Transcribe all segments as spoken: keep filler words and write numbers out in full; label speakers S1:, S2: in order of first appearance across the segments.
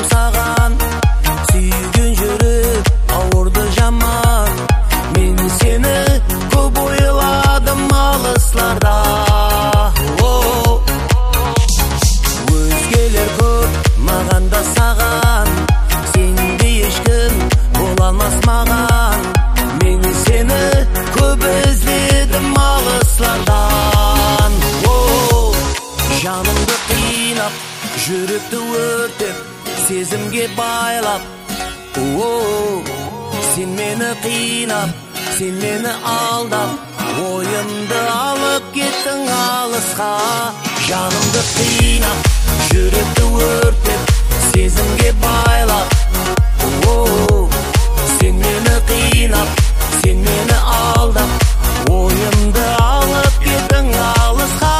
S1: Жаным саған сүйген жүрек ауырды жаман. Мен сені көп ойладым алысларда. Өзгелер көп, маған да саған, сендей ешкім бола алмас маған. Мен сені көп іздедім алыслардан. Жанымды қинап, жүректі өртеп, сезімге байлап. Сен мені қинап, сен мені алдап, ойымды алып кеттің алысқа. Жанымды қинап, жүректі өртеп, сезімге байлап. Сен мені қинап, сен мені алдап, ойымды алып кеттің алысқа.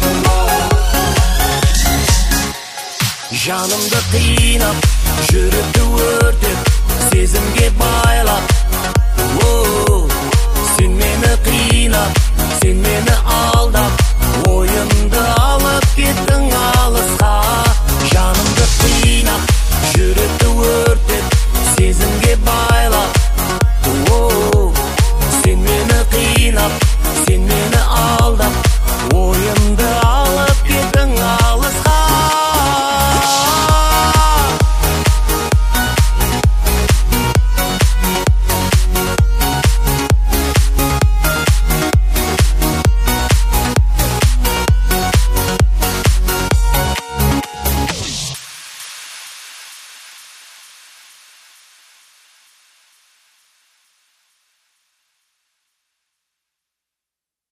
S1: Жанымды қинап, жүректі